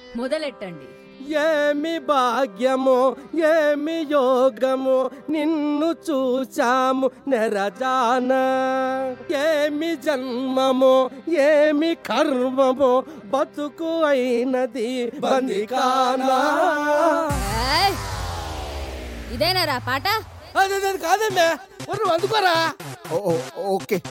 మొదలెట్టండి. ఏమి భాగ్యమో ఏమి యోగమో నిన్ను చూచాము నెరజాన, ఏమి జన్మమో ఏమి కర్మమో బతుకు అయినది బందికానా. ఇదేనారా పాట? అదే కాదమ్మే, అందుకోరా. ఓకే.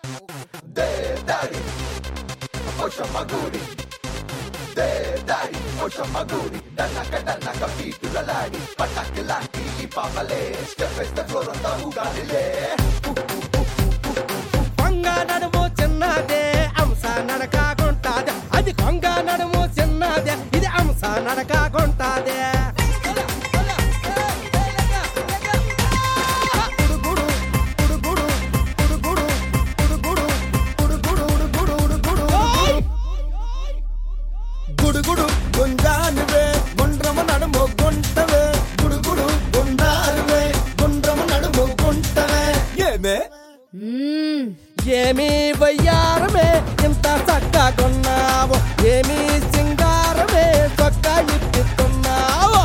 కొంగ నడుము చిన్నదే అంశ నడకాగుంటాదే, అది కొంగ నడుము చిన్నదే ఇది అంశ నడకాగుంటాదే. గుడుగుడు గుంజానువే గుండ్రము నడుము గుంటవే, గుడుగుడు గుండారువే గుండ్రము నడుము గుంటవే. ఏమి వయ్యారమే ఇంత చక్కగున్నావు, ఏమి సింగారమే చొక్కా ఇప్పుతున్నావు.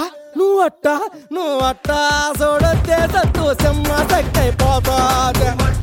నువ్వు అట్టా చూడొద్దే సంతోషమ్మ తగ్గైపోతాదే.